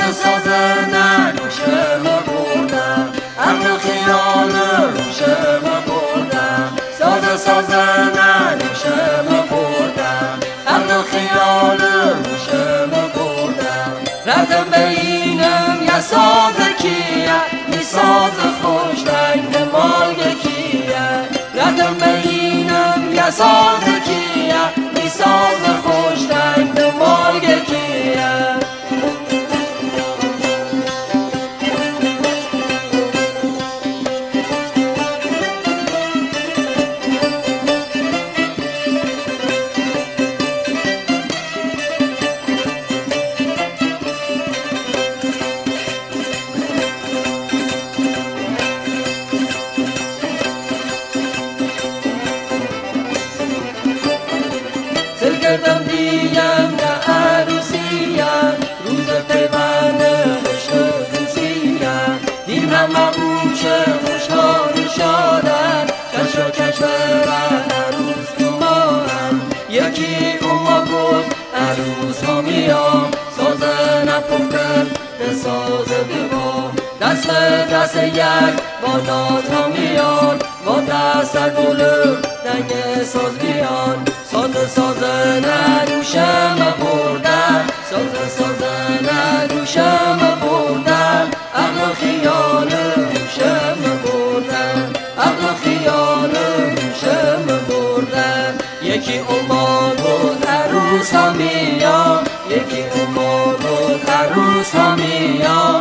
ساز نگوشم بردم، عقل و خیال روشم بردم. ساز نگوشم بردم، عقل و خیال روشم بردم. رفتم بینم یه ساز کیه، می ساز خوش رنگ مالگ کیه. رفتم بینم یه ساز کیه، می ساز خوش رنگ مالگ کیه. کردم دیم نه عروسیم، روز پیوند عشق و دوستیم. دیم همه بوچه خوشحال و شادن، کش و کشورن عروس تو ماهن. یکی اوما گفت عروس ها میام، سازه نپفتن به ساز بیما. دست یک با ناز ها میان، با دست گلو دنگ ساز میان. ساز نگوشم بردم، ساز نگوشم بردم. عقل و خیال روشم بردم، عقل و خیال روشم بردم. یکی اوما بود عروس ها میان، یکی اوما بود عروس ها میان.